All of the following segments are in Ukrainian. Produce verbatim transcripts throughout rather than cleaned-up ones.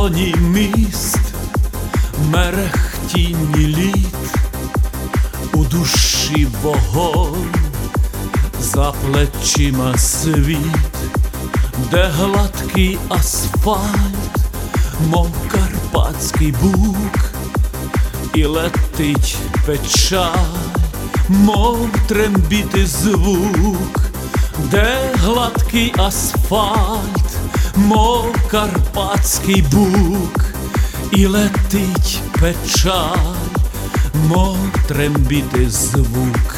дзвоні міст, мерехтінні літ, у душі вогонь, за плечима світ, де гладкий асфальт, мов карпатський бук, і летить печаль, мов трембіти звук, де гладкий асфальт, мов карпатський бук, і летить печаль, мов трембіти звук.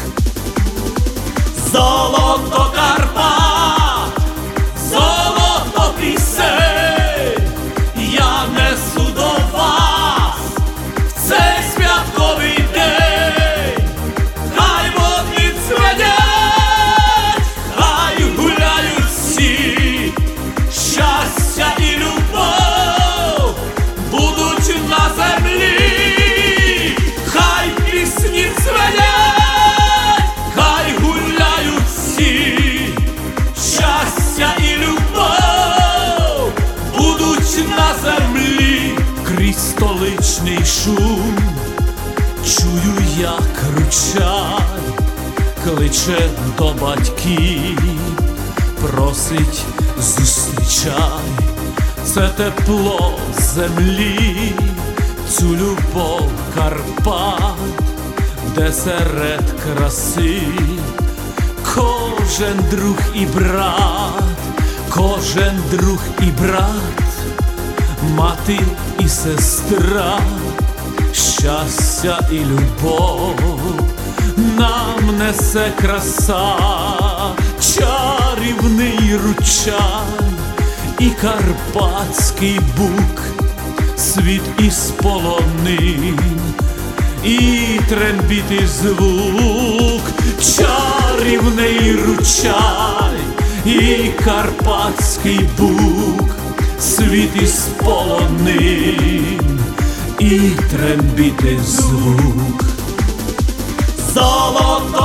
Золото Карпат, золото пісень, я несу до вас в цей святковий день. Хай водні цведять, хай гуляють всі, щастя і любов будуть на землі. Хай пісні цведять, хай гуляють всі, щастя і любов будуть на землі. Крізь столичний шум чую, як ручай кличе до батьків, просить зустрічай. Це тепло землі, цю любов Карпат, де серед краси кожен друг і брат, кожен друг і брат, мати і сестра, щастя і любов нам несе краса, чарівний ручай і карпатський бук, світ із полонин і трембіти звук, чарівний ручай і карпатський бук, світ із полонин і трембіти звук. Золото